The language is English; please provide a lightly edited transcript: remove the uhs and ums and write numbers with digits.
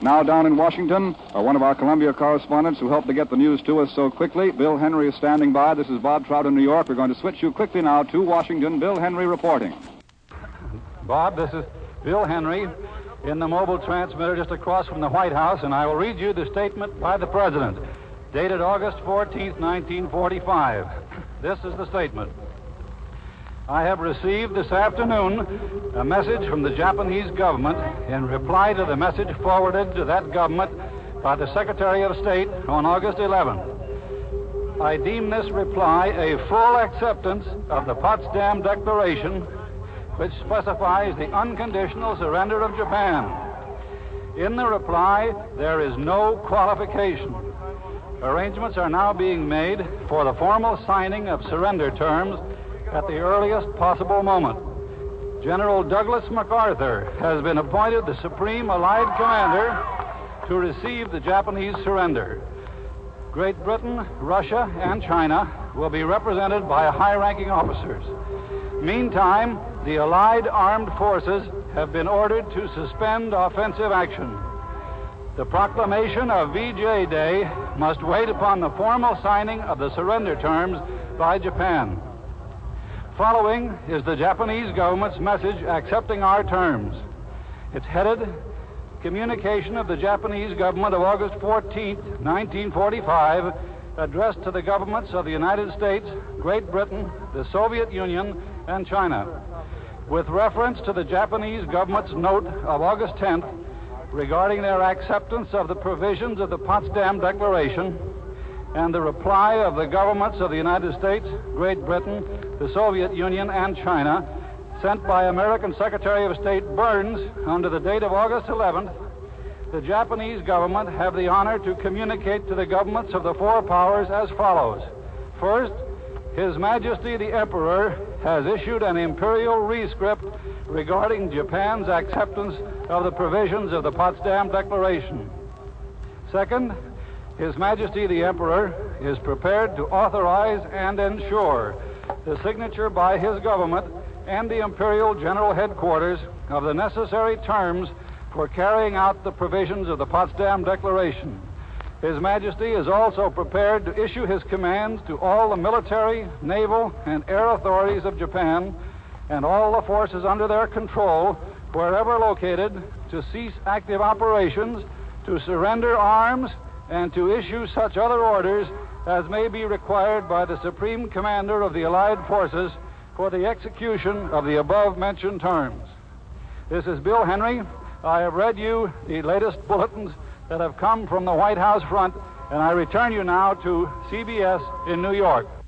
Now down in Washington, one of our Columbia correspondents who helped to get the news to us so quickly, Bill Henry, is standing by. This is Bob Trout in New York. We're going to switch you quickly now to Washington. Bill Henry reporting. Bob, this is Bill Henry in the mobile transmitter just across from the White House, and I will read you the statement by the President, dated August 14th, 1945. This is the statement. I have received this afternoon a message from the Japanese government in reply to the message forwarded to that government by the Secretary of State on August 11th. I deem this reply a full acceptance of the Potsdam Declaration, which specifies the unconditional surrender of Japan. In the reply, there is no qualification. Arrangements are now being made for the formal signing of surrender terms at the earliest possible moment. General Douglas MacArthur has been appointed the Supreme Allied Commander to receive the Japanese surrender. Great Britain, Russia, and China will be represented by high-ranking officers. Meantime, the Allied armed forces have been ordered to suspend offensive action. The proclamation of VJ Day must wait upon the formal signing of the surrender terms by Japan. Following is the Japanese government's message accepting our terms. It's headed, Communication of the Japanese government of August 14, 1945, addressed to the governments of the United States, Great Britain, the Soviet Union, and China. With reference to the Japanese government's note of August 10th regarding their acceptance of the provisions of the Potsdam Declaration, and the reply of the governments of the United States, Great Britain, the Soviet Union, and China, sent by American Secretary of State Burns under the date of August 11th, the Japanese government have the honor to communicate to the governments of the four powers as follows. First, His Majesty the Emperor has issued an imperial rescript regarding Japan's acceptance of the provisions of the Potsdam Declaration. Second, His Majesty the Emperor is prepared to authorize and ensure the signature by his government and the Imperial General Headquarters of the necessary terms for carrying out the provisions of the Potsdam Declaration. His Majesty is also prepared to issue his commands to all the military, naval, and air authorities of Japan and all the forces under their control, wherever located, to cease active operations, to surrender arms, and to issue such other orders as may be required by the Supreme Commander of the Allied Forces for the execution of the above-mentioned terms. This is Bill Henry. I have read you the latest bulletins that have come from the White House front, and I return you now to CBS in New York.